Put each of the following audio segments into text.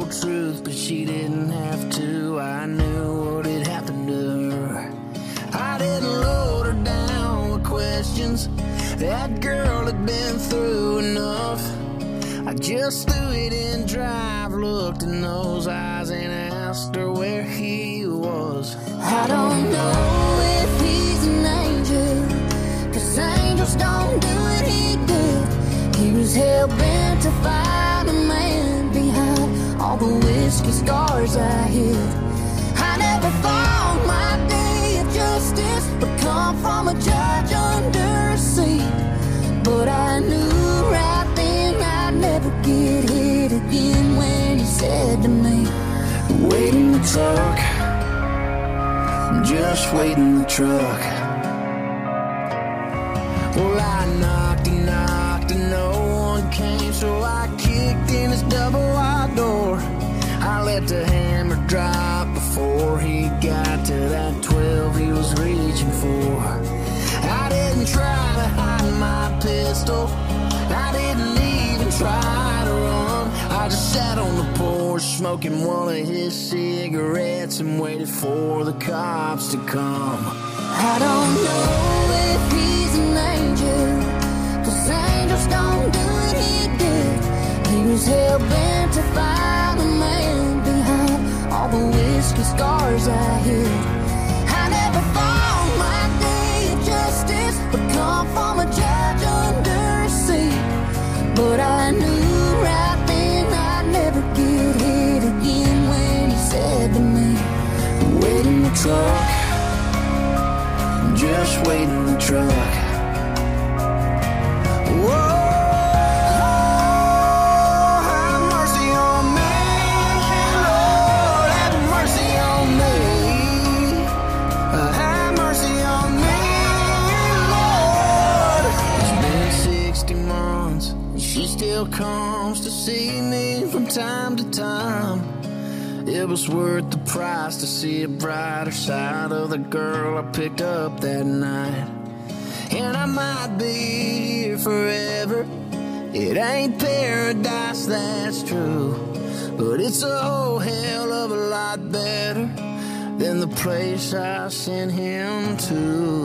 truth, but she didn't have to. I knew what had happened to her. I didn't load her down with questions. That girl had been through enough. I just threw it in drive, looked in those eyes and asked her where he was. I don't know if he's an angel, 'cause angels don't do what he did. He was hell-bent to find a man behind all the whiskey scars I hid. I never thought my day of justice would come from a judge under a seat, but I knew right then I'd never get hit again when he said to me, wait in the truck, just wait in the truck. Well, I knocked and knocked and no one came, so I kicked in his double wide door. I let the hammer drop before he got to that 12 he was reaching for. I didn't try to hide my pistol, I didn't even try to run. I just sat on the porch smoking one of his cigarettes and waited for the cops to come. I don't know if he's an angel, 'cause angels don't do what he did. He was hell-bent to find a man behind all the whiskey scars I hid. I never thought my day of justice would come from a judge under a seat, but I knew right then I'd never get hit again when he said to me, wait in the truck, just wait in the truck. Whoa, have mercy on me, Lord, have mercy on me. Have mercy on me, Lord. It's been 60 months and she still comes to see me from time to time. It was worth the price to see a brighter side of the girl I picked up that night. And I might be here forever. It ain't paradise, that's true, but it's a whole hell of a lot better than the place I sent him to.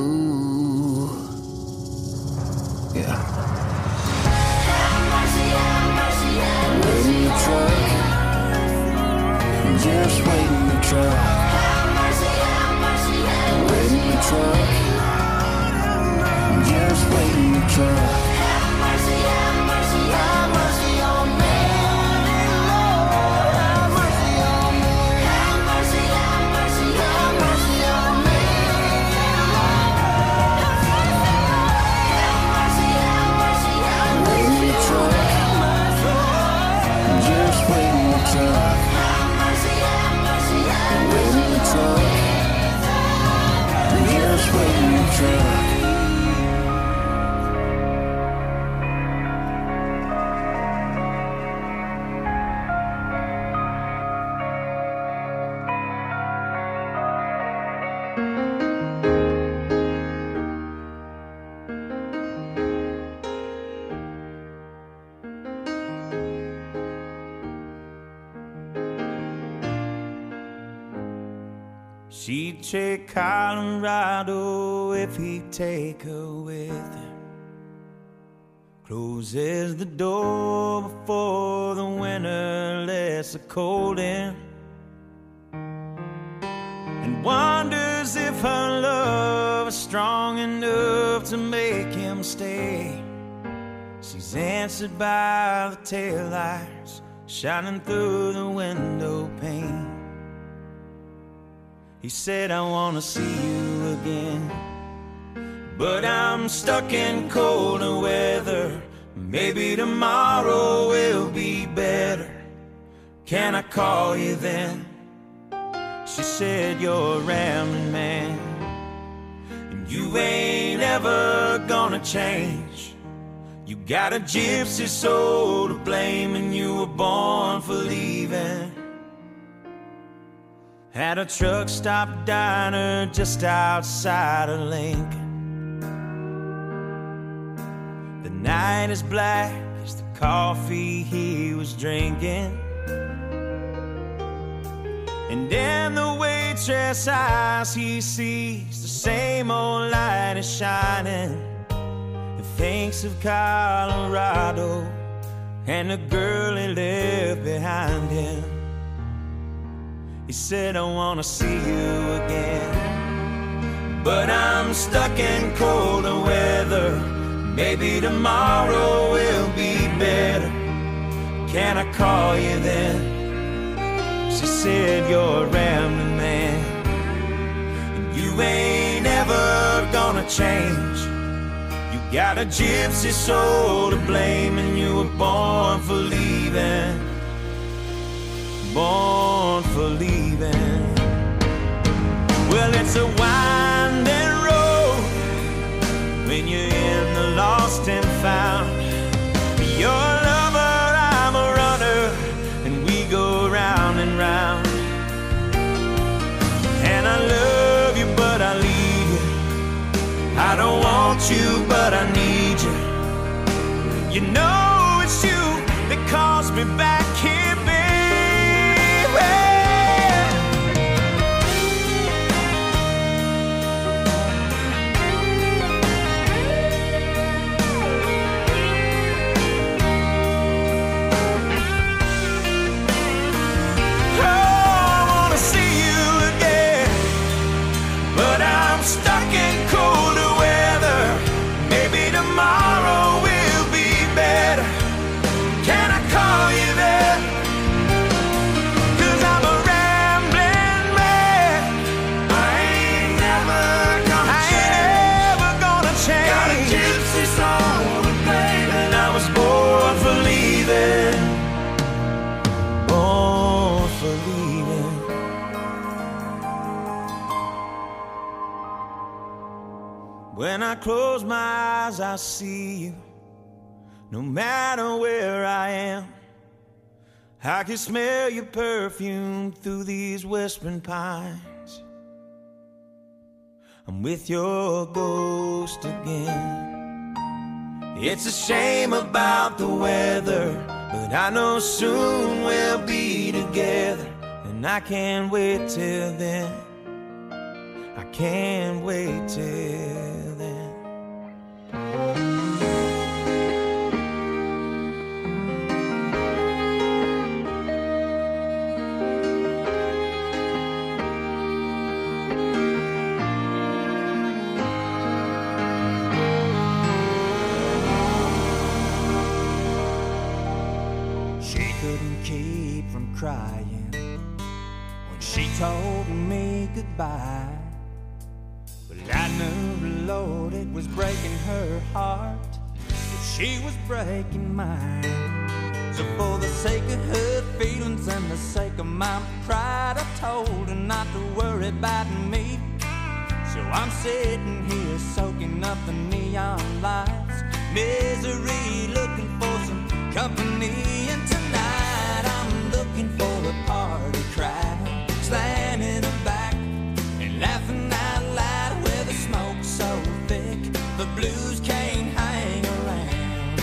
Yeah. have mercy, have mercy, have Wait in the truck, just wait in the truck. mercy, have mercy, have Wait in the truck, just wait in the truck. mercy, have mercy, have mercy on me, Lord, have mercy on me. have mercy, have mercy, have mercy on me, have mercy, have mercy, have Wait in the truck, just wait in the truck. mercy, have mercy, have Wait in the truck, just wait in the truck. She'd take Colorado if he'd take her with him. Closes the door before the winter lets the cold in, and wonders if her love is strong enough to make him stay. She's answered by the taillights shining through the window pane. He said, I wanna see you again, but I'm stuck in colder weather. Maybe tomorrow will be better. Can I call you then? She said, you're a rambling man, and you ain't ever gonna change. You got a gypsy soul to blame, and you were born for leaving. At a truck stop diner just outside of Lincoln. The night is black as the coffee he was drinking. And in the waitress' eyes he sees the same old light is shining. He thinks of Colorado and the girl he left behind him. He said, I wanna see you again, but I'm stuck in colder weather. Maybe tomorrow will be better. Can I call you then? She said, you're a rambling man, and you ain't ever gonna change. You got a gypsy soul to blame, and you were born for leaving. Born for leaving. Well, it's a winding road when you're in the lost and found. You're a lover, I'm a runner, and we go round and round. And I love you, but I leave you. I don't want you, but I need you. You know it's you that calls me back here, baby. Stuck in colder weather. Maybe tomorrow will be better. Can I call you there? 'Cause I'm a rambling man. I ain't never gonna change. Got a gypsy soul to blame, and I was born for leaving. Born for leaving. When I close my eyes, I see you. No matter where I am, I can smell your perfume through these whispering pines. I'm with your ghost again. It's a shame about the weather, but I know soon we'll be together. And I can't wait till then. I can't wait till then. She couldn't keep from crying when she told me goodbye. I knew the Lord, it was breaking her heart, but she was breaking mine. So for the sake of her feelings and the sake of my pride, I told her not to worry about me. So I'm sitting here soaking up the neon lights, misery, looking for some company. And tonight I'm looking for a party crowd, slamming them back and laughing out loud. Smoke so thick, the blues can't hang around.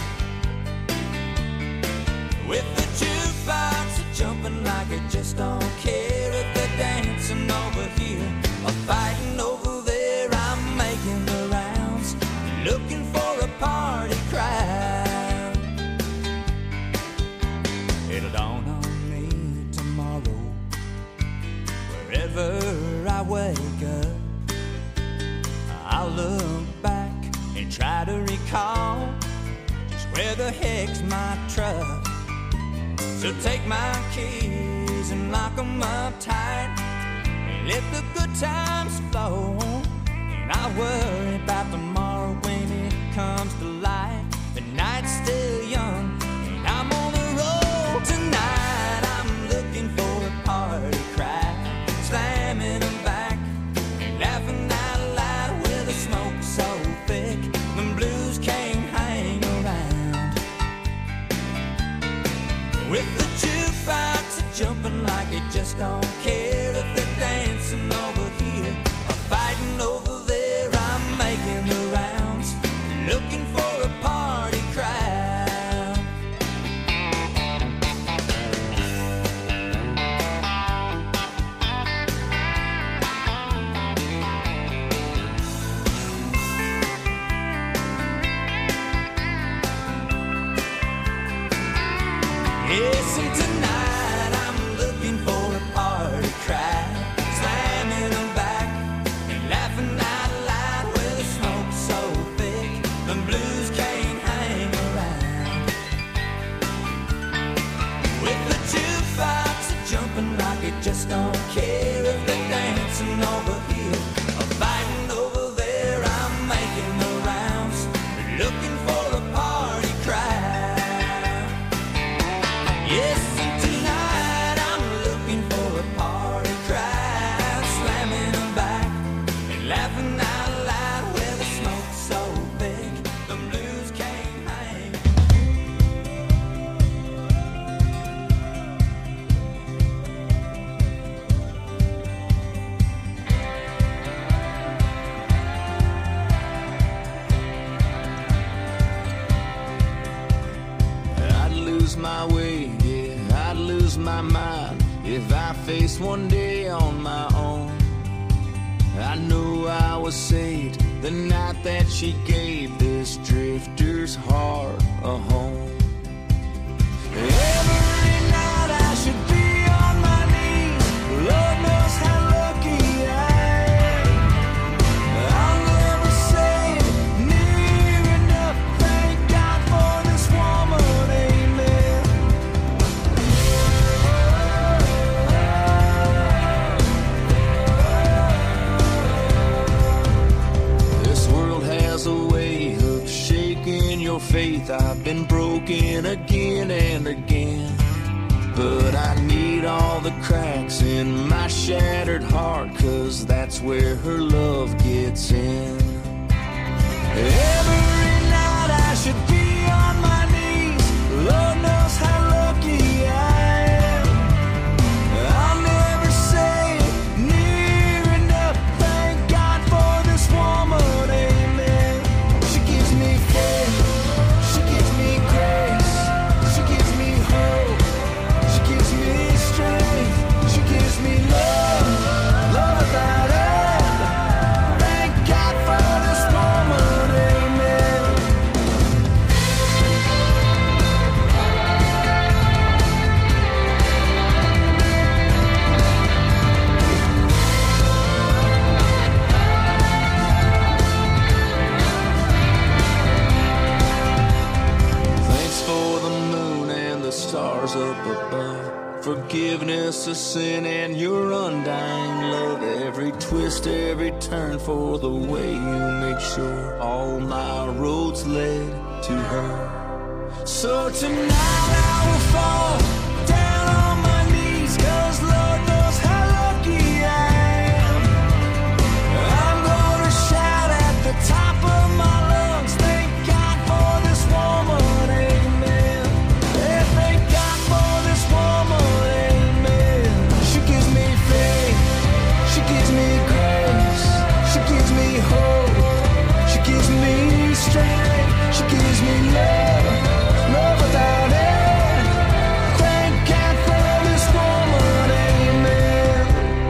With the jukebox jumping like it just don't care. If they're dancing over here or fighting over there, I'm making the rounds, looking for a party crowd. It'll dawn on me tomorrow, wherever I wake up. I'll look back and try to recall just where the heck's my truck. So take my keys and lock them up tight and let the good times flow. And I'll worry about tomorrow when it comes to light. The night's still young and I'm on the road tonight. I'm looking for a party crowd, slamming them back and laughing out loud. Smoke so thick, the blues can't hang around. With the jukebox jumping like it just don't care. If they're dancing over here or fighting over there, I'm making the rounds, looking for a party crowd. jumping like it just don't care if they're dancing over here or fighting over there. I'm making the rounds, looking for a party crowd. Yes, and tonight I'm looking for a party crowd, slamming them back and laughing out loud where the smoke's so thick the blues can't hang. I'd lose my way, yeah, I'd lose my mind if I faced one day on my own. I knew I was saved the night that she gave this drifter's heart a home. Every night I should be on my knees. Lord knows how lucky I am. I'll never say it near enough. Thank God for this woman, amen. This world has a way of shaking your faith. I've been broken again and again, but I need all the cracks in my shattered heart, 'cause that's where her love gets in. Every night I should be on my knees. Lord knows how lucky I am. I'll never say it near enough. Thank God for this woman, amen. She gives me faith, she gives me grace, she gives me hope, she gives me strength, she gives me love, love without end. Thank God for this woman, amen. Thanks for the moon and the stars up above, forgiveness of sin and your undying love. Every twist, every turn for the way you made sure all my roads led to her. So tonight I will fall down on my knees, 'cause Lord knows how lucky I am. I'm gonna shout at the top of my lungs, thank God for this woman, amen. Yeah, thank God for this woman, amen. She gives me faith, she gives me grace, she gives me hope, she gives me strength, she gives me love, love without end. Thank God for this woman, amen.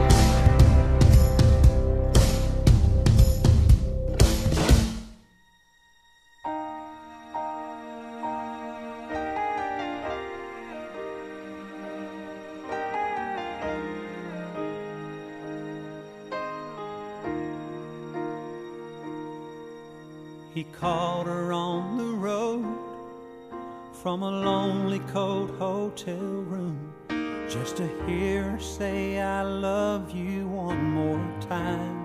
He called her on the road from a lonely, cold hotel room, just to hear her say, I love you one more time.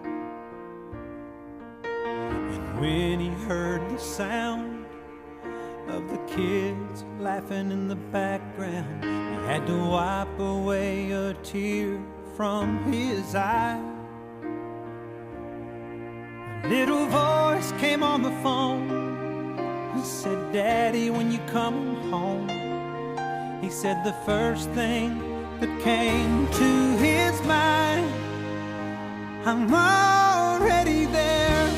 And when he heard the sound of the kids laughing in the background, he had to wipe away a tear from his eye. A little voice came on the phone and said, Daddy, when you come home. He said the first thing that came to his mind, I'm already there.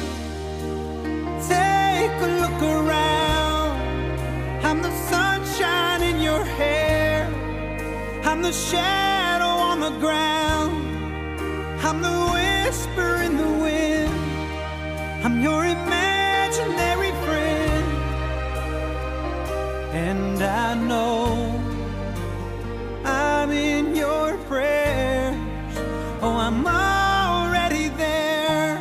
Take a look around. I'm the sunshine in your hair. I'm the shadow on the ground. I'm the whisper in the wind. I'm your imaginary friend. And I know I'm in your prayers. Oh, I'm already there.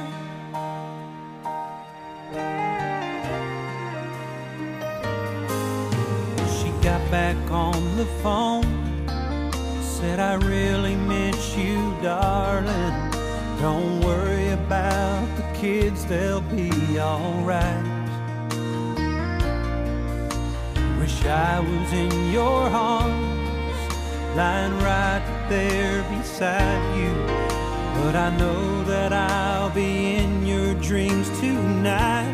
She got back on the phone, said I really miss you, darling. Don't worry about the kids, they'll be alright. Wish I was in your arms, lying right there beside you. But I know that I'll be in your dreams tonight.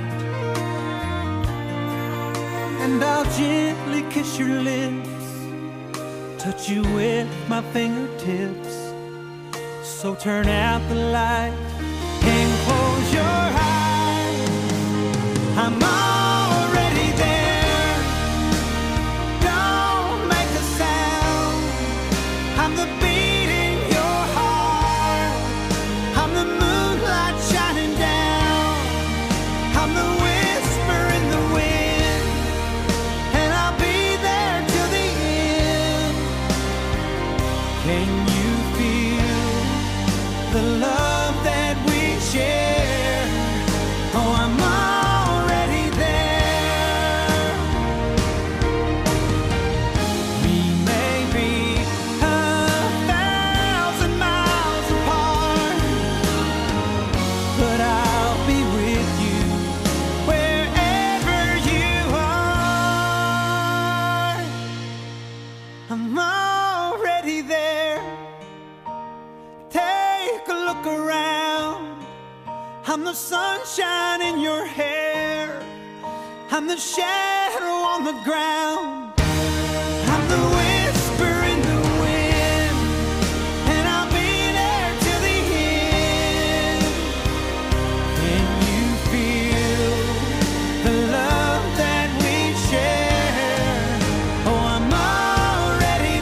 And I'll gently kiss your lips, touch you with my fingertips. So turn out the light and close your eyes. I'm already there. Don't make a sound. I'm the beat in your heart. I'm the moonlight shining down. I'm the whisper in the wind, and I'll be there till the end. Can you feel the love that we share? Oh, I'm already there. We may be 1,000 miles apart, but I'll be with you wherever you are. I'm already there. Take a look around. I'm the sunshine in your hair. I'm the shadow on the ground. I'm the whisper in the wind, and I'll be there till the end. Can you feel the love that we share? Oh, I'm already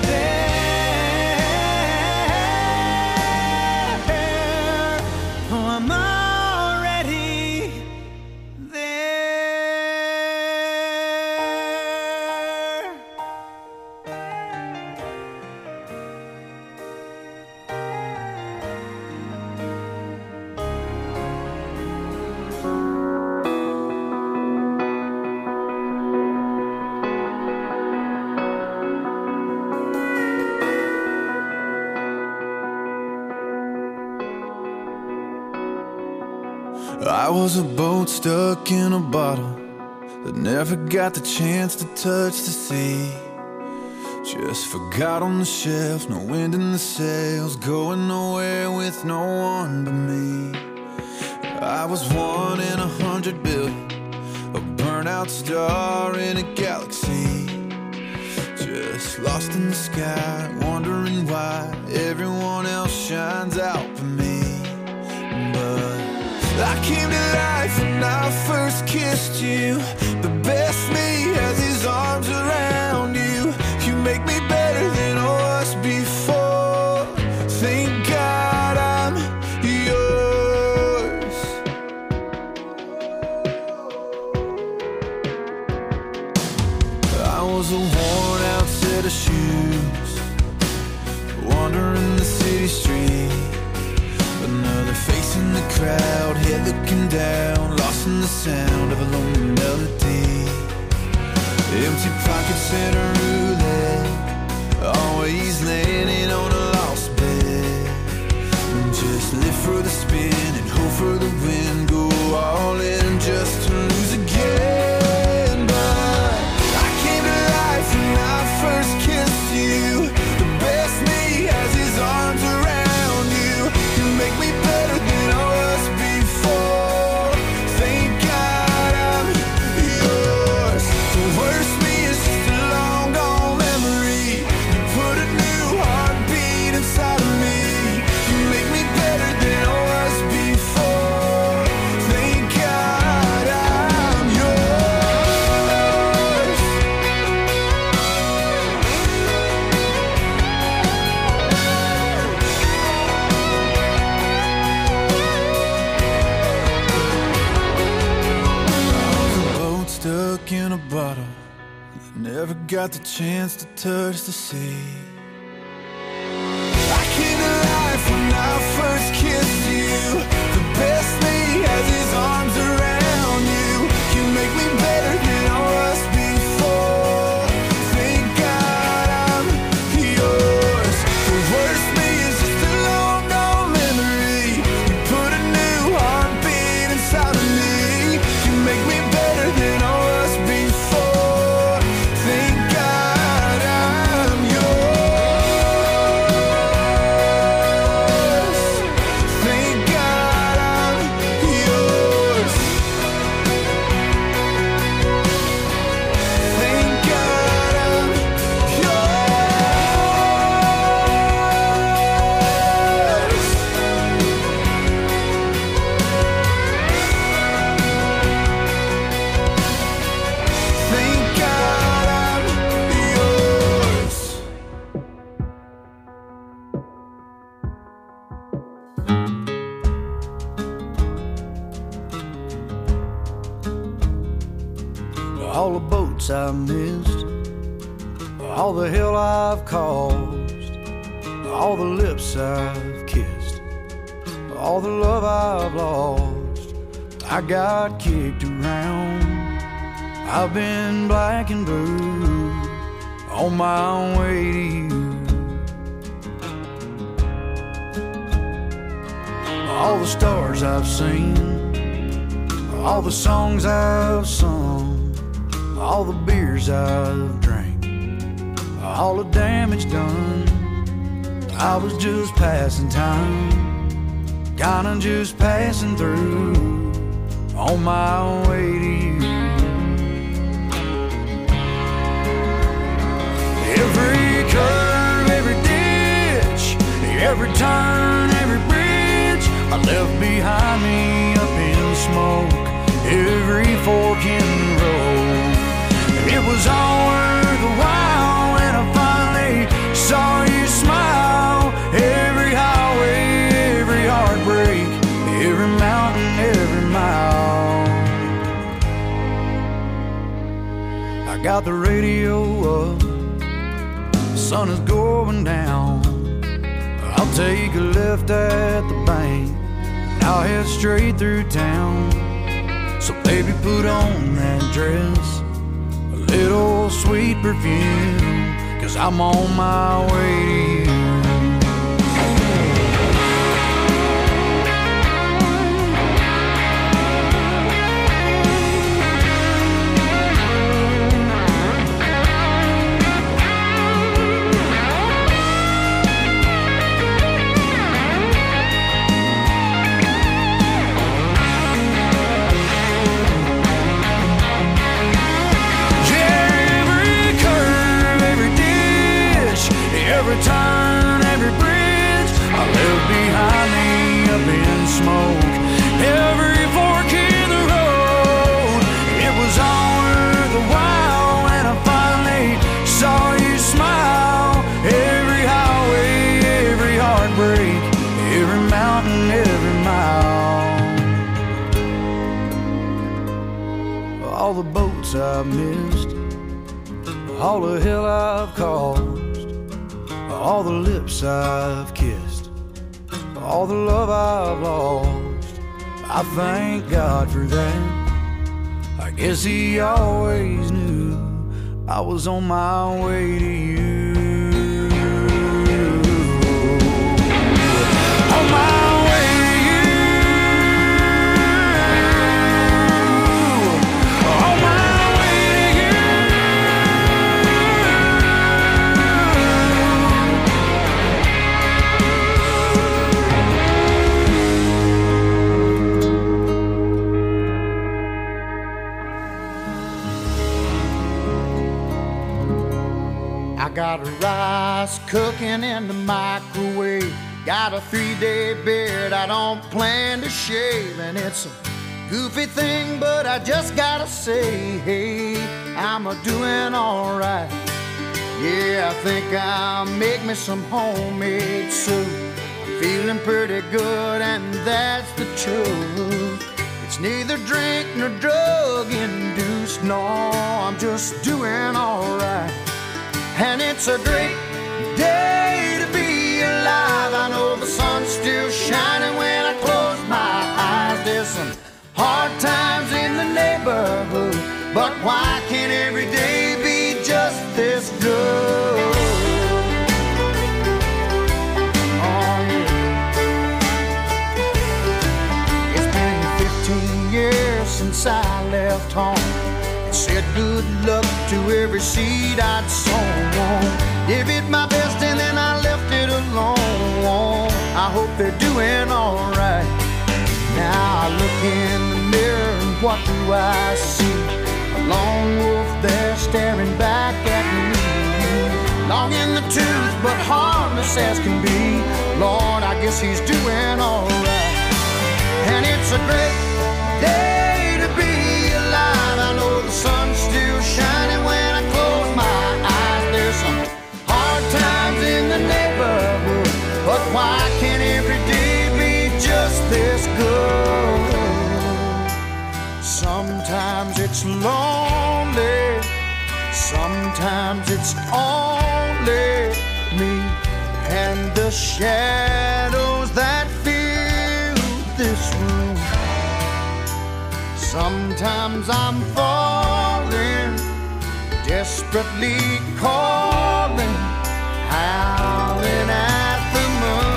there. Oh, I'm already there. I was a boat stuck in a bottle that never got the chance to touch the sea. Just forgot on the shelf, no wind in the sails, going nowhere with no one but me. I was 1 in 100 billion, a burnout star in a galaxy. Just lost in the sky, wondering why everyone else shines out for me. But I came to life when I first kissed you. The best me has his arms around you. You make me better than I was before. Thank God I'm yours. I was a worn out set of shoes, wandering the city street. Another face in the crowd, head looking down, lost in the sound of a lonely melody. Empty pockets and a roulette, always landing on a lost bet. Just live for the spin and hope for the win, go all in just to lose again. But I came to life when I first kissed you. The best me has his arms around you. You make me better than I was before. Thank God I'm yours. The worst me is just a long gone memory. You put a new heartbeat inside of me. You make me better than I was before. Thank God I'm yours. Stuck in a bottle that never got the chance to touch the sea. I came to life when I first kissed you. The best me has his arms around you. You make me better than I was before. Thank God I'm yours. The all the boats I've missed, all the hell I've caused, all the lips I've kissed, all the love I've lost. I got kicked around, I've been black and blue on my way to you. All the stars I've seen, all the songs I've sung, all the beers I've drank, all the damage done. I was just passing time, kinda just passing through on my way to you. Every curve, every ditch, every turn, every bridge I left behind me up in smoke. Every fork in the road, it was all worth the while when I finally saw you smile. Every highway, every heartbreak, every mountain, every mile. I got the radio up, the sun is going down. I'll take a left at the bank, and I'll head straight through town. So baby, put on that dress, a little sweet perfume, 'cause I'm on my way to you. Every turn, every bridge I left behind me up in smoke. Every fork in the road, it was all worth the while when I finally saw you smile. Every highway, every heartbreak, every mountain, every mile. All the boats I've missed, all the hell I've caused, all the lips I've kissed, all the love I've lost. I thank God for that. I guess He always knew I was on my way to you. On my way to you. On my way to you. I got rice cooking in the microwave, got a 3-day beard I don't plan to shave, and it's a goofy thing, but I just gotta say, hey, I'm a-doing alright. Yeah, I think I'll make me some homemade soup. I'm feeling pretty good, and that's the truth. It's neither drink nor drug induced, no, I'm just doing alright. And it's a great day to be alive. I know the sun's still shining when I close my eyes. There's some hard times in the neighborhood, but why can't every day be just this good? Oh yeah. It's been 15 years since I left home. Said good luck to every seed I'd sown. Gave it my best and then I left it alone. I hope they're doing alright. Now I look in the mirror and what do I see? A lone wolf there staring back at me. Long in the tooth but harmless as can be. Lord, I guess he's doing alright. And it's a great day to be alive. I know the sun's still shining when I close my eyes. There's some hard times in the neighborhood, but why can't every day be just this good? Sometimes it's lonely Sometimes it's only me and the shadows that fill this room. Sometimes I'm falling, desperately calling, howling at the moon.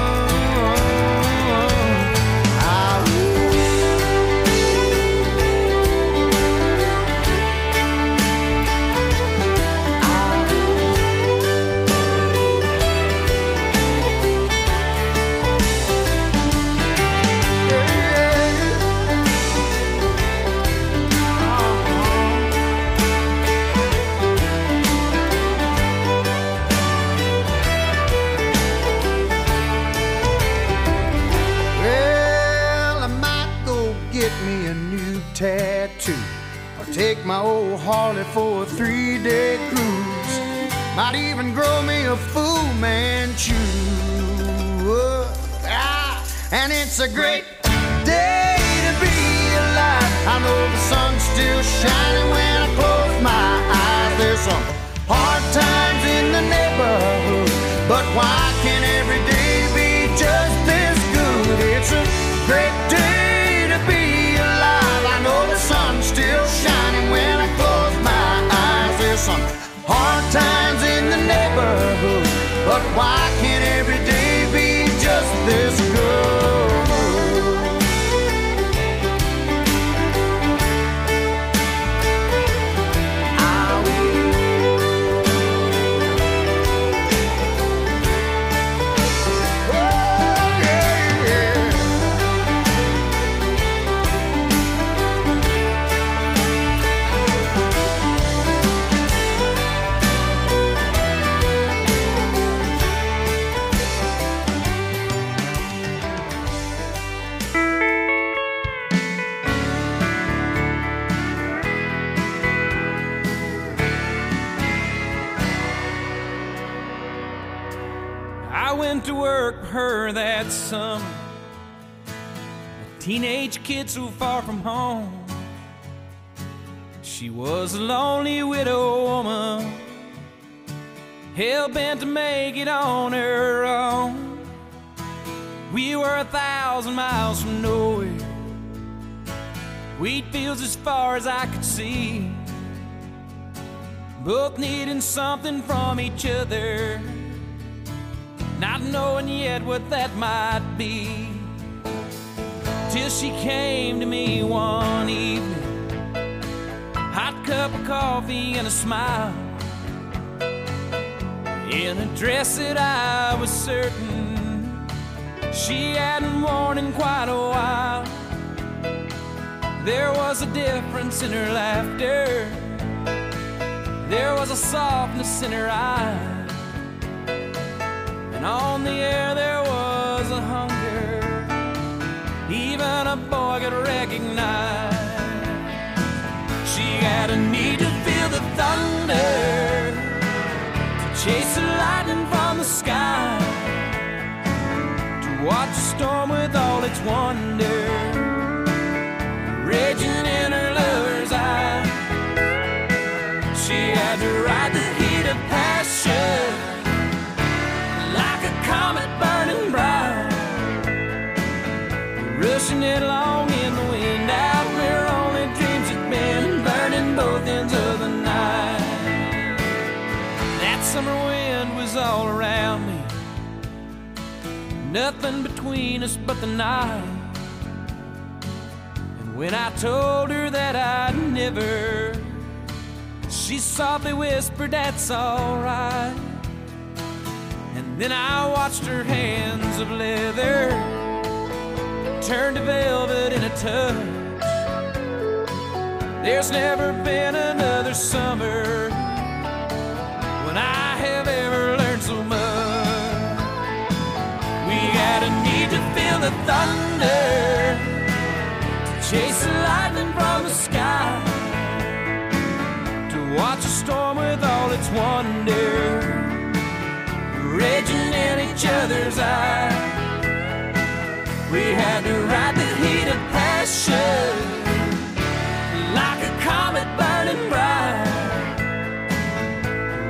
Tattoo, or take my old Harley for a 3-day cruise. Might even grow me a Fu Manchu. And it's a great day to be alive. I know the sun's still shining when I close my eyes. There's some hard times in the neighborhood, but why can't every day be just this good? It's a great day to be alive. I know the sun's still shining when I close my eyes. There's some hard times in the neighborhood, but why can't every day be just this good? To work for her that summer, a teenage kid so far from home. She was a lonely widow woman, hell-bent to make it on her own. We were 1,000 miles from nowhere, wheat fields as far as I could see, both needing something from each other, not knowing yet what that might be. Till she came to me one evening, hot cup of coffee and a smile, in a dress that I was certain she hadn't worn in quite a while. There was a difference in her laughter, there was a softness in her eyes, and on the air there was a hunger even a boy could recognize. She had a need to feel the thunder, to chase the lightning from the sky, to watch the storm with all its wonder raging in her lover's eye. She had to ride the heat of passion like a comet burning bright, rushing it along in the wind out where only dreams had been, burning both ends of the night. That summer wind was all around me, nothing between us but the night. And when I told her that I'd never, she softly whispered, "That's all right." And then I watched her hands of leather turn to velvet in a touch. There's never been another summer when I have ever learned so much. We had a need to feel the thunder, to chase the lightning from the sky, to watch a storm with all its wonder raging in each other's eyes. We had to ride the heat of passion like a comet burning bright,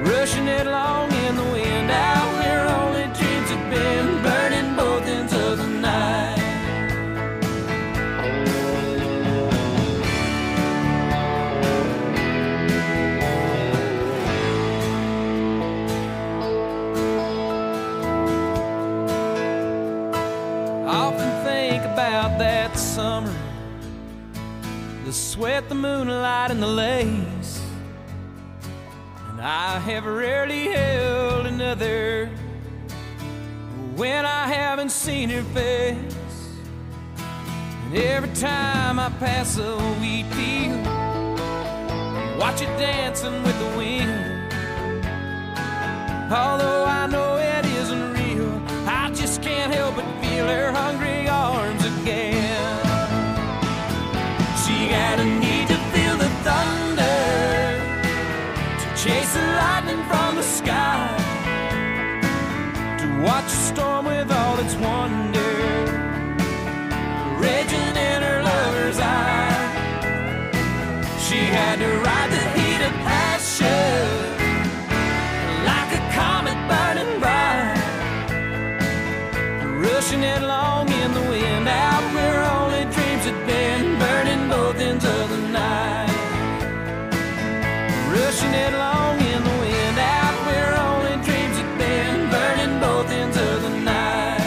summer, the sweat, the moonlight, and the lace. And I have rarely held another when I haven't seen her face. And every time I pass a wheat field, watch it dancing with the wind. Although I know it isn't real, I just can't help but feel her hungry arms again. She got a need to feel the thunder, to chase the lightning from the sky, to watch a storm with all its wonder raging in her lover's eye. She had to ride the heat of passion like a comet burning bright, rushing headlong in the wind out where only dreams had been, burning both ends of the night. Rushing headlong in the wind out where only dreams had been, burning both ends of the night.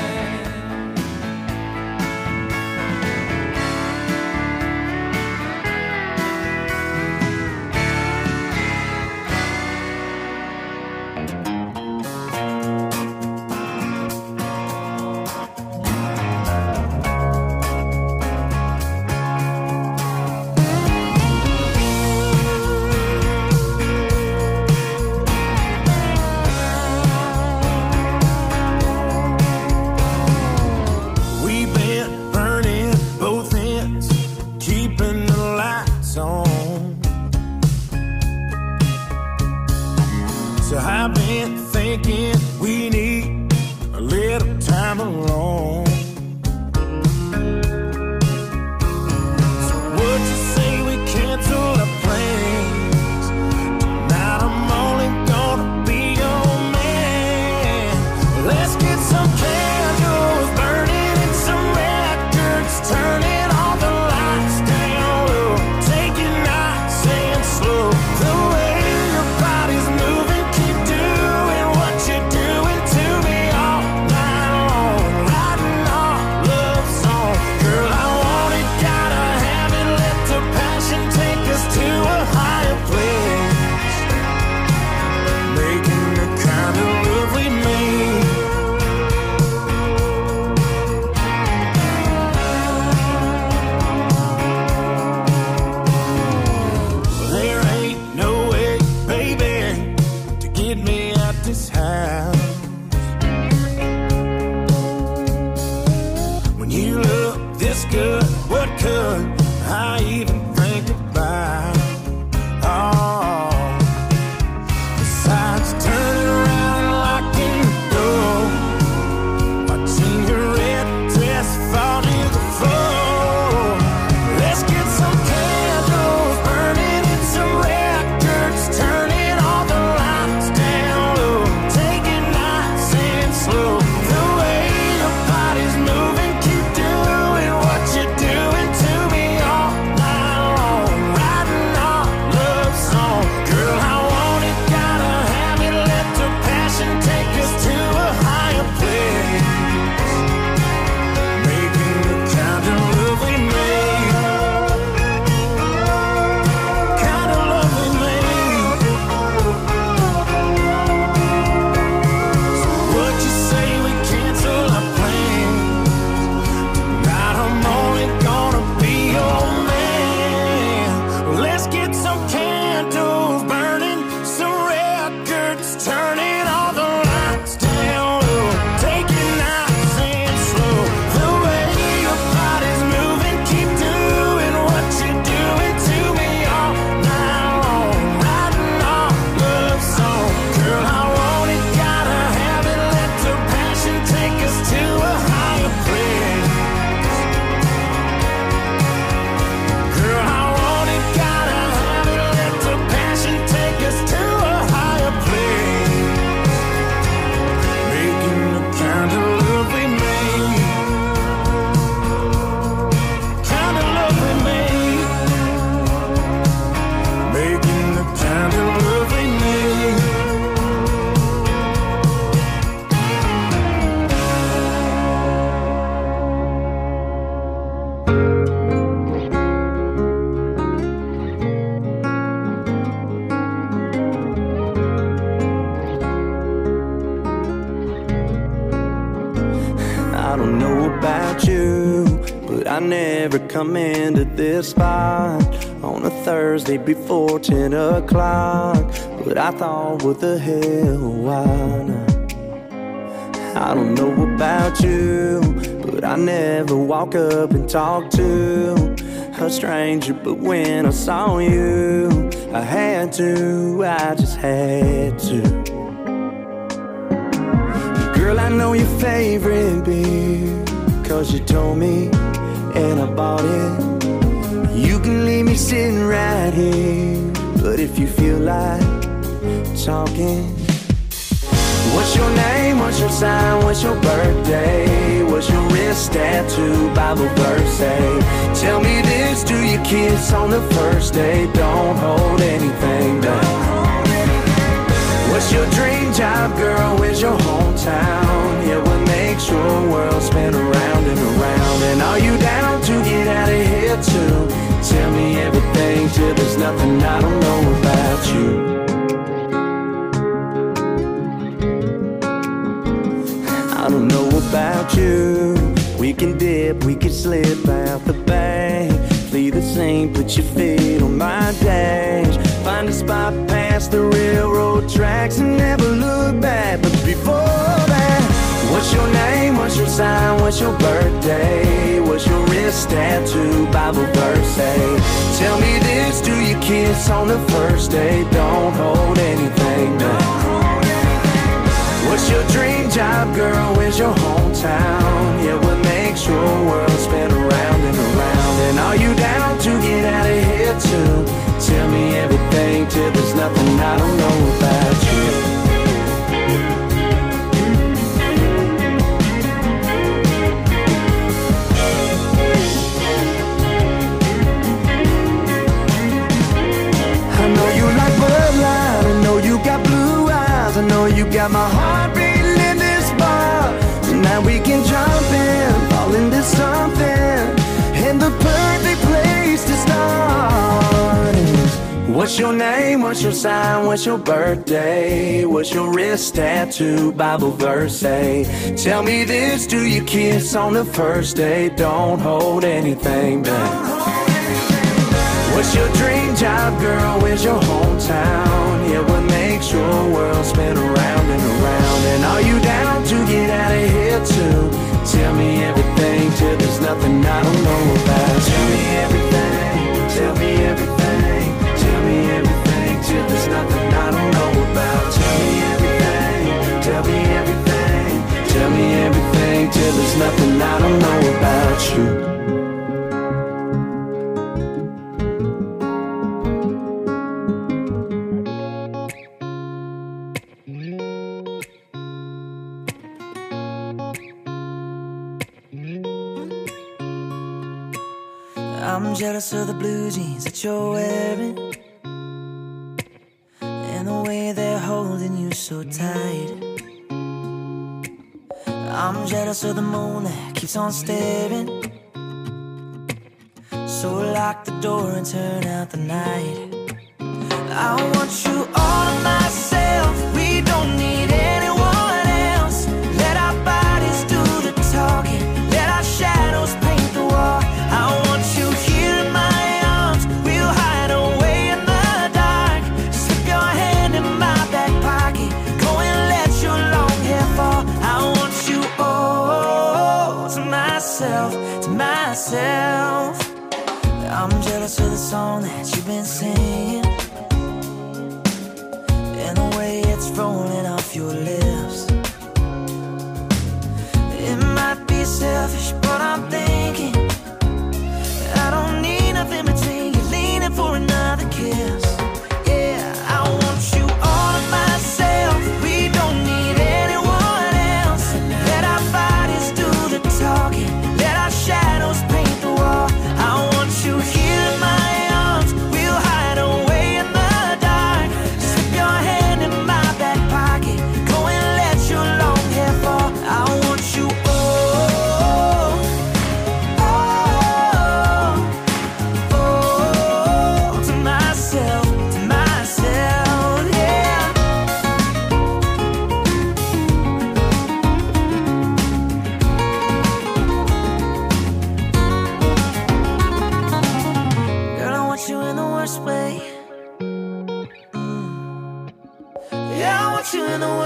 I've been thinking we need a little time alone. So would you say we cancel our plans? Tonight I'm only gonna be your man. Let's get some candles burning and some records, turning all the lights down low. Take it nice and slow. The way your body's moving, good, what could I even think about? Oh, besides turning around and locking the door, watching your red dress fall to the floor. Let's get some candles burning and some records, turning all the lights down low. Take it nice and slow. The way your body's moving, keep doing what you're doing to me all night don't know about you, but I never come into this spot on a Thursday before 10 o'clock. But I thought, what the hell, why not? I don't know about you, but I never walk up and talk to a stranger. But when I saw you, I had to, I just had to. Girl, I know your favorite beer, 'cause you told me and I bought it. You can leave me sitting right here, but if you feel like talking, what's your name, what's your sign, what's your birthday, what's your wrist tattoo, Bible verse say? Tell me this, do you kiss on the first date? Don't hold anything back. What's your dream job, girl, where's your hometown? Yeah, what makes your world spin around and around? And are you down to get out of here too? Tell me everything till there's nothing I don't know about you. I don't know about you. We can dip, we can slip out the bank, flee the scene, put your feet on my dash, find a spot past the railroad tracks and never look back. But before that, what's your name, what's your sign, what's your birthday, what's your wrist tattoo, Bible verse say? Tell me this, do you kiss on the first date? Don't hold anything back. What's your dream job, girl, where's your hometown? Yeah, what makes your world spin around and around? And are you down to get out of here too? Tell me everything till there's nothing I don't know about you. I know you like Bud Light, I know you got blue eyes, I know you got my heart beating in this bar. Tonight we can jump in, fall into something, and the perfect place to start is, what's your name, what's your sign, what's your birthday, what's your wrist tattoo, Bible verse say? Tell me this, do you kiss on the first date? Don't hold anything back. What's your dream job, girl, where's your hometown? Yeah, what makes your world spin around and around? And are you down to get out of here too? Tell me everything till there's nothing I don't know about. Tell me everything, tell me everything, tell me everything till there's nothing I don't know about. Tell me everything, tell me everything, tell me everything till there's nothing I don't know about you. I'm jealous of the blue jeans that you're wearing, and the way they're holding you so tight. I'm jealous of the moon that keeps on staring, so lock the door and turn out the night. I want you all to myself, we don't need anyone else. Let our bodies do the talking, let our shadows paint the wall. I want you here in my arms, we'll hide away in the dark. Slip your hand in my back pocket, go and let your long hair fall. I want you all to myself, to myself. I'm jealous of the song that you've been singing, and the way it's rolling off your lips. It might be selfish, but I'm thinking I don't need nothing between you, leaning for another kiss. Yeah, I want you all to myself, we don't need anyone else. Let our bodies do the talking, let our shadows paint the wall. I want you here in my arms, we'll hide away in the dark. Slip your hand in my back pocket, go and let your long hair fall. I want you all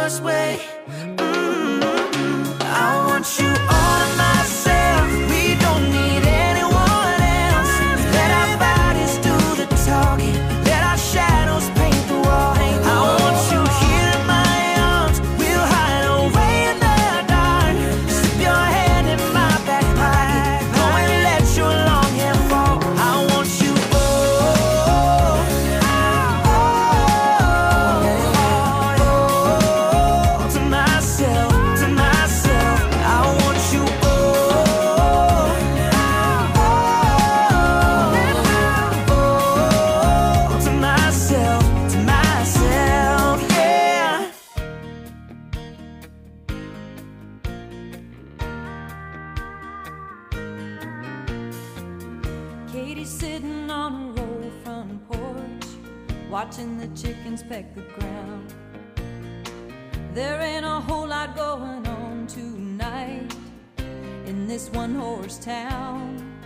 worst way. I want you all to myself. We don't need anyone else. Let our bodies do the talking. Let our shadows paint the wall. I want you here in my arms. We'll hide away in the dark. Slip your hand in my back pocket. Go and let your long hair fall. I want you to myself, to myself. I want you to myself, yeah. Katie's sitting on a roll front porch, watching the chickens peck the ground. There ain't a whole lot going on tonight in this one-horse town.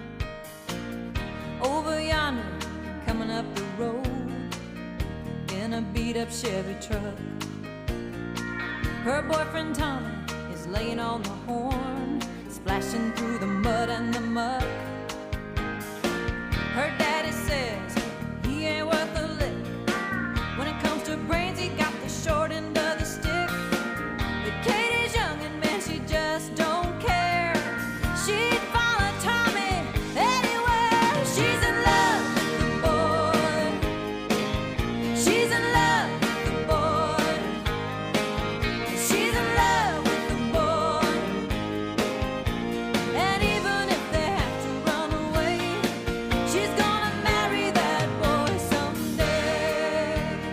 Over yonder, coming up the road in a beat-up Chevy truck, her boyfriend Tommy is laying on the horn, splashing through the mud and the muck. Her daddy says he ain't worth a lick. When it comes to brains, he got the short end of the stick. But Katie's young and man, she just don't care. She'd follow Tommy anywhere. She's in love with the boy. She's in love with the boy. She's in love with the boy. And even if they have to run away, she's gonna marry that boy someday.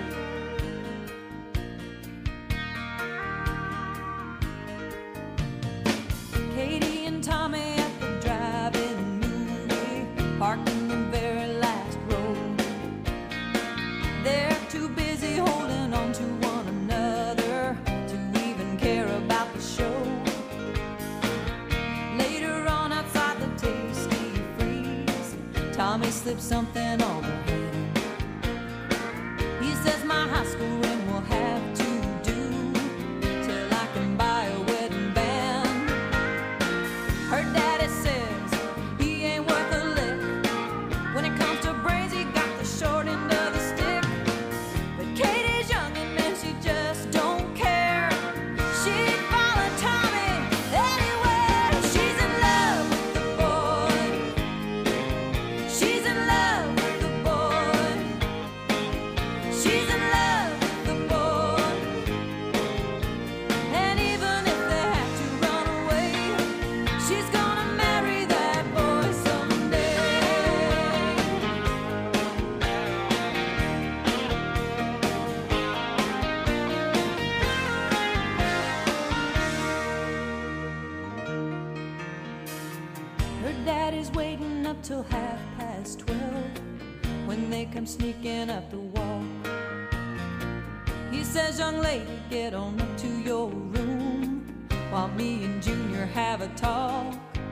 Katie and Tommy at the drive-in movie, parked in the very last row. They're too busy holding on to one another to even care about the show. Later on outside the Tasty Freeze, Tommy slips something on her hand. He says my high school ring will have to do till I can buy a wedding band. Her daddy says he ain't worth a lick. When it comes to brains, he got the short end of the stick. But Katie's young and man, she just don't care. She'd follow Tommy anywhere. She's in love with the boy. She's in love with the boy. She's in love with the boy. And even if they have to run away, she's gonna marry that boy someday. Her daddy's waiting up till 12:30 when they come sneaking up the walk. He says, young lady, get on up to your room while me and Junior have a talk.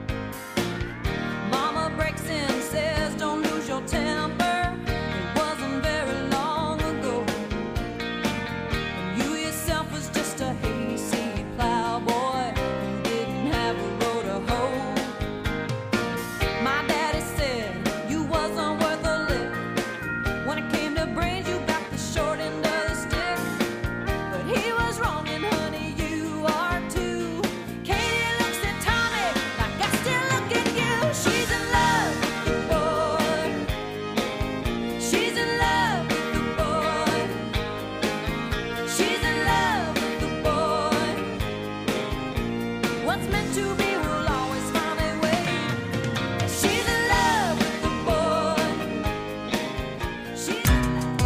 Mama breaks in, says, don't lose your temper. It wasn't very long ago when you yourself was just a hayseed plowboy who didn't have a row to hoe. My daddy said you wasn't worth a lick. When it came to brains, you got the short end of the stick. But he was wrong, and honey, you are too. Katie looks at Tommy like I still look at you. She's in love with the boy. She's in love with the boy. She's in love with the boy. What's meant to be will always find a way. She's in love with the boy. She's in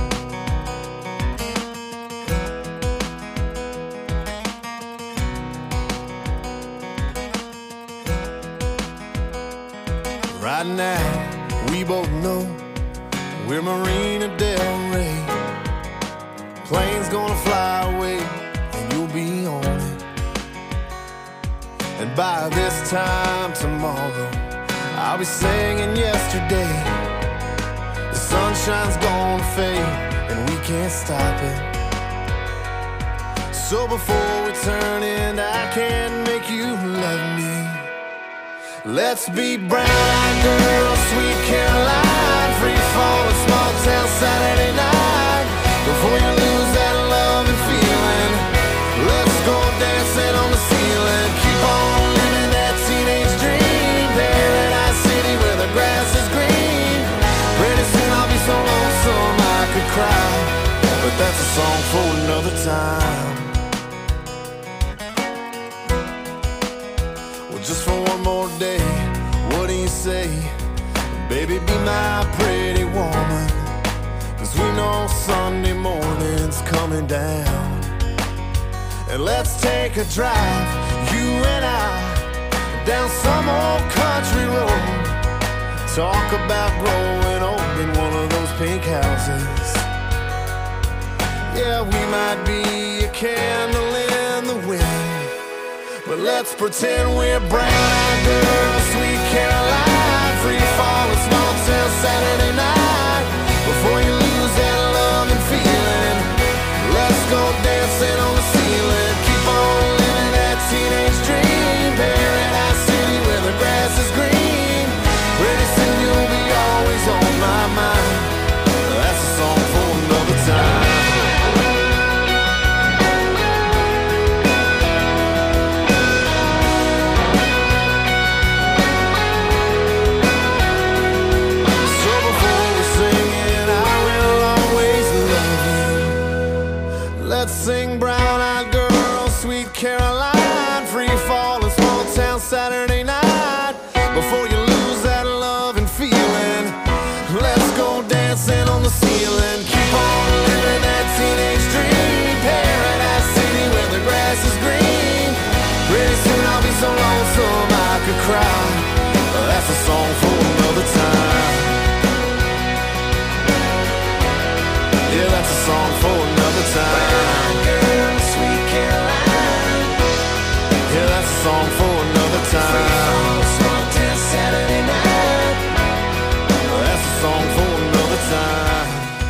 Right now, we both know we're Marina Del Rey. Plane's gonna fly away, and you'll be on it. And by this time tomorrow, I'll be singing yesterday. The sunshine's gonna fade, and we can't stop it. So before we turn in, I can't make you love me. Let's be brown-eyed girls, sweet Caroline, free fall, a small town Saturday night. Before you lose that love and feeling, let's go dancing on the ceiling. Keep on living that teenage dream, Paradise City where the grass is green. Pretty soon I'll be so lonesome I could cry, but that's a song for another time. Well, just for one more day, what do you say? Baby, be my pretty woman, 'cause we know Sunday morning's coming down. And let's take a drive, you and I, down some old country road. Talk about growing old in one of those pink houses. Yeah, we might be a candle in the wind, but let's pretend we're brown-eyed girls, sweet Caroline, free fall, a small town Saturday night. Before you lose that love and feeling, let's go dancing on the ceiling. Keep on living that teenage dream, Paradise City where the grass is green. Pretty soon you'll be always on my mind. That's a song for another time. Let's sing brown-eyed girl, sweet Caroline, free fall, a small town Saturday night. Before you lose that love and feeling, let's go dancing on the ceiling. Keep on living that teenage dream, Paradise City where the grass is green. Pretty soon I'll be so lonesome I could cry. That's a song for another time. Yeah, that's a song for another time. Girl, sweet Caroline. Yeah, that's a song for another time. Small town Saturday night. That's a song for another time.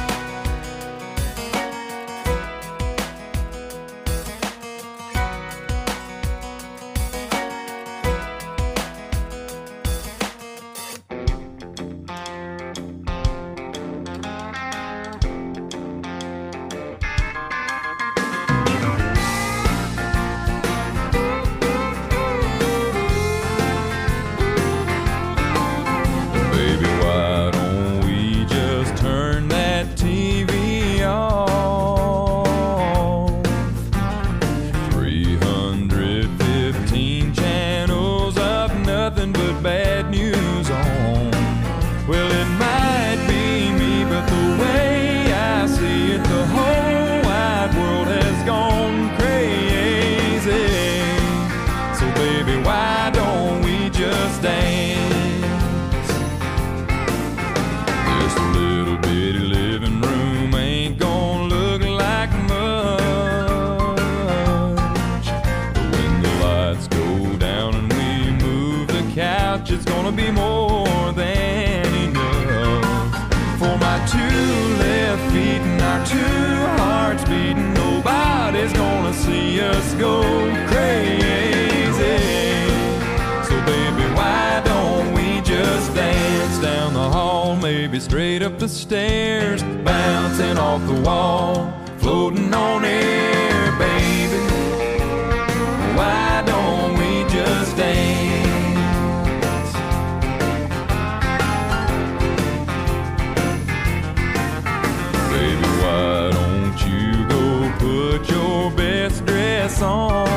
Go crazy. So baby, why don't we just dance down the hall, maybe straight up the stairs, bouncing off the wall, floating on air, baby. Why don't we just dance? Baby, why don't you go put your best dress on,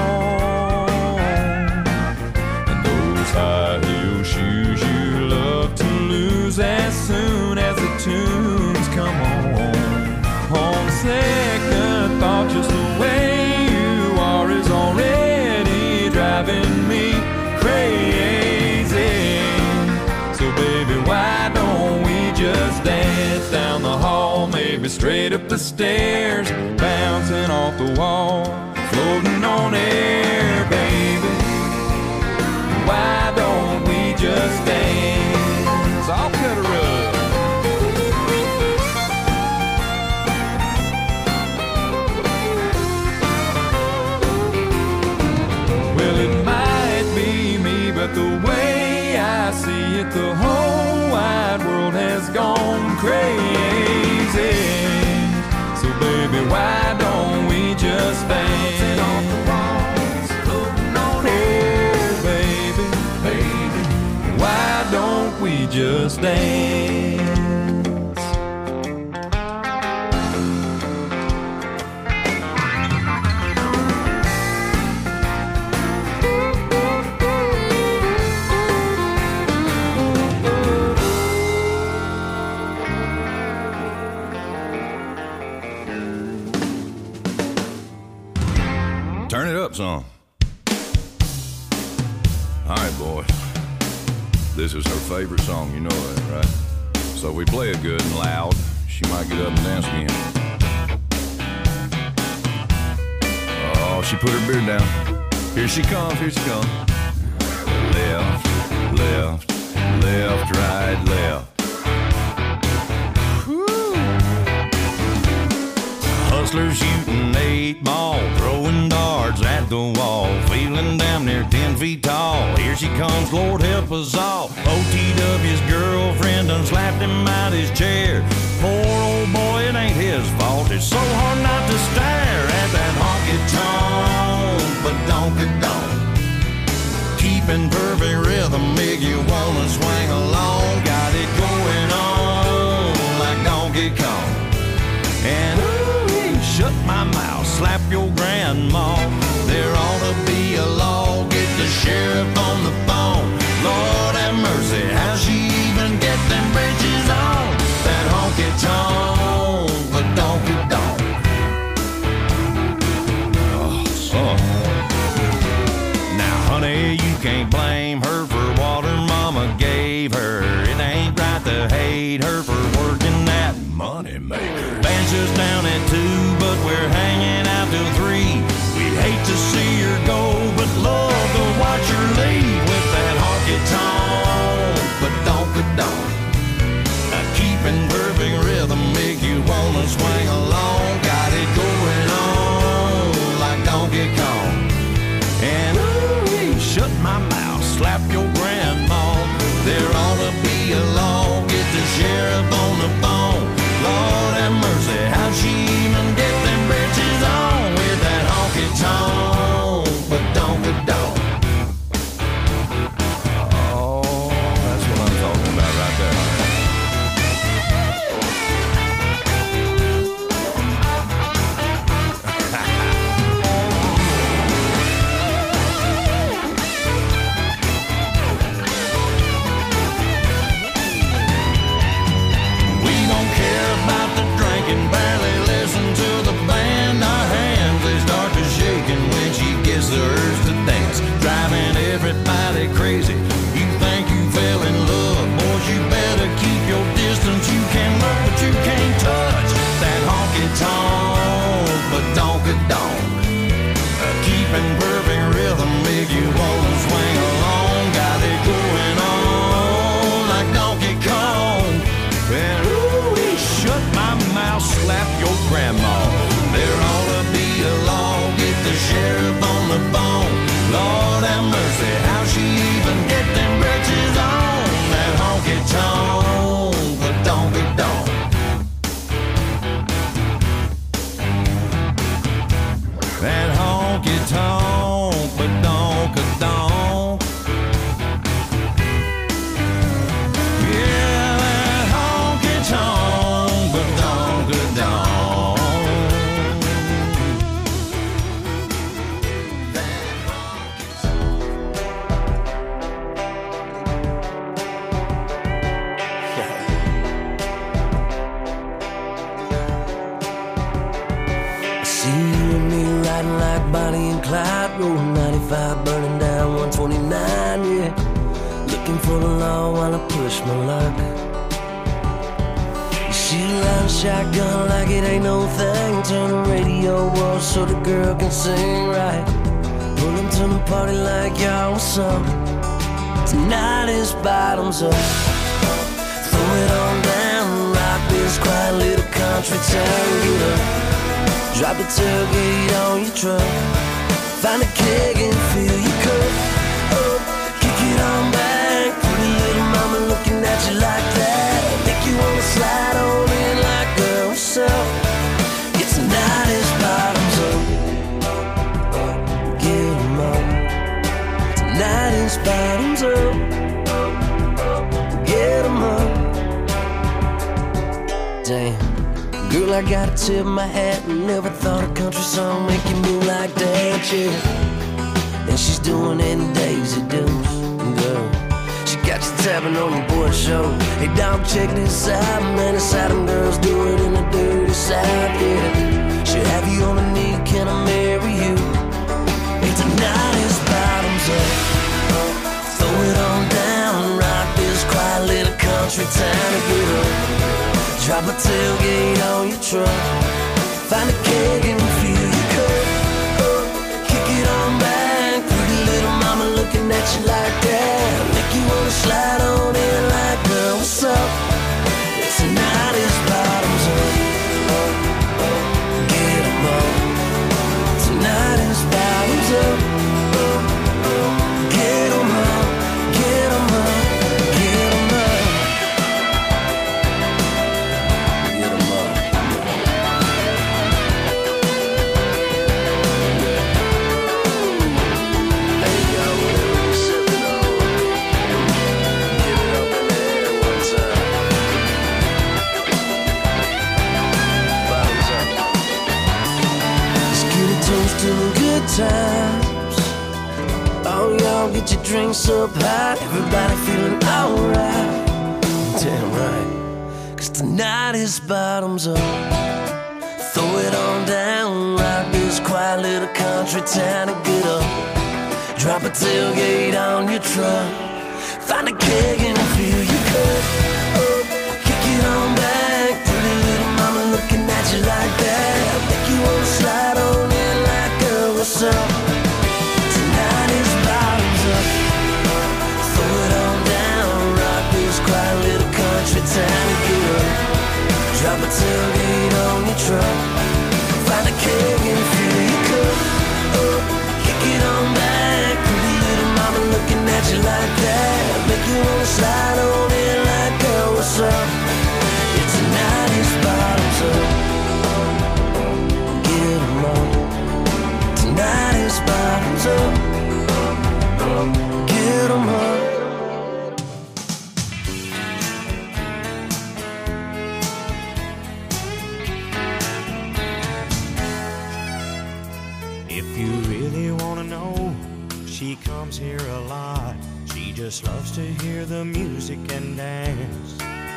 and those high heel shoes you love to lose as soon as the tunes come on. On second thought, just the way you are is already driving me crazy. So baby, why don't we just dance down the hall, maybe straight up the stairs, bouncing off the wall, floating on air, baby. Why don't we just dance? I'll cut a rug. But the way I see it, the whole wide world has gone crazy. So baby, why don't we just dance off the walls, floating on air? Oh baby, baby, why don't we just dance? Turn it up some. All right, boys. This is her favorite song, you know that, right? So we play it good and loud. She might get up and dance again. Oh, she put her beard down. Here she comes, here she comes. Left, left, left, right, left. Hustlers shooting 8 ball, throwing darts at the wall, feeling damn near 10 feet tall. Here she comes, Lord help us all. OTW's girlfriend done slapped him out his chair. Poor old boy, it ain't his fault. It's so hard not to stare at that honky-tonk, but donk-a-donk. Keeping perfect rhythm make you wanna swing along. Got it going on like Donkey Kong. And shut my mouth, slap your grandma. There ought to be a law, get the sheriff on the phone. Lord have mercy, how she even get them bridges on? That honky-tonk, but donk-a-donk. Oh, son. Now, honey, you can't blame her for what her mama gave her. It ain't right to hate her for working that money maker. Band's just down at 2, but we're hanging out till 3. We'd hate to see her go, but love to watch her leave with that honky-tonk, but donk-a-donk. Keeping perfect rhythm make you wanna swing along. Got it going on like Donkey Kong. And ooh, shut my mouth, slap your grandma. There ought to be a law, get the sheriff on the phone. Lord have mercy, how'd she even get them britches on with that honky-tonk, but donk-a-donk. Oh, that's what I'm talking about right there. We don't care about the drinking, barely listen to the band. Our hands, they start to shaking when she gets the urge to dance, driving everybody crazy. You think you fell in love, boys, you better keep your distance. You can look, but you can't touch that honky-tonk, but donk-a-donk. Keeping perfect rhythm make you wanna swing along. Got it going on like Donkey Kong. And ooh, shut my mouth, slap your grandma. There ought to be a law, get the sheriff on the phone. Lord have mercy, how she even get them britches on? That honky-tonk, but donk-a-donk. That honky-tonk, but donk-a-donk. Yeah, that honky-tonk, but donk-a-donk. See you and me riding like Bonnie and Clyde, rolling 95, burning down 129, yeah. Looking for the law while I push my luck. You shoot out a shotgun like it ain't no thing. Turn the radio off so the girl can sing right. Pull them to the party like y'all was some. Tonight is bottoms up. Throw it on down, rock this quiet little country town. Get up, drop the tailgate on your truck. Find a keg and fill your cup up. Kick it Well, I gotta tip my hat. Never thought a country song make you move like that, yeah. And she's doing it in Daisy Dukes, girl. She got you tapping on the board show. Hey, dog, check this out, man. It's how them girls do it in the dirty South, yeah. She'll have you on a knee, can I marry you? Hey, tonight is bottoms up. Throw it on down, rock this quiet little country town to get up. Drop a tailgate on your truck. Find a keg and fill your cup. Kick it on back, pretty little mama looking at you like that. Make you wanna slide on in like, girl, what's up? Tonight is bottoms up. Get 'em up. Tonight is bottoms up. Get 'em up, get 'em up, get 'em up. Get 'em up. Hey, y'all, whatever you sipping on, give it up in the air one time. Bottoms up. Let's get a toast to the good times. Oh, y'all get your drinks up high. Everybody feeling alright. Damn right. 'Cause tonight is bottoms up. Throw it on down. Rock this quiet little country town and get up. Drop a tailgate on your truck. Find a keg and fill your cup. Kick it on back. Pretty little mama looking at you like that. Make you wanna slide on in like, girl, what's up? Tonight is bottoms up. Throw it on down. Rock this quiet little country town and get up. Drop a tailgate on your truck. Find a keg and fill your cup. Kick it on back. Pretty little mama looking at you like that. Make you wanna slide on in like, girl, what's up? Yeah, tonight is bottoms up. Get 'em up. Tonight is bottoms up. Get 'em up. If you really wanna know, she comes here a lot. She just loves to hear the music and dance.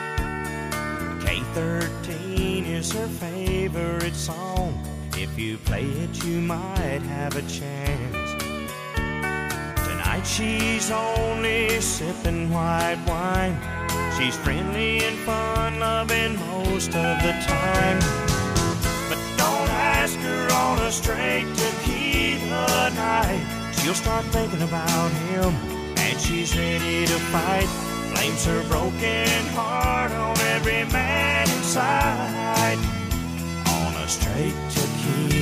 K13 is her favorite song. If you play it, you might have a chance. Tonight she's only sipping white wine. She's friendly and fun-loving most of the time. But don't ask her on a straight tequila night. She'll start thinking about him, and she's ready to fight. Blames her broken heart on every man inside. On a straight tequila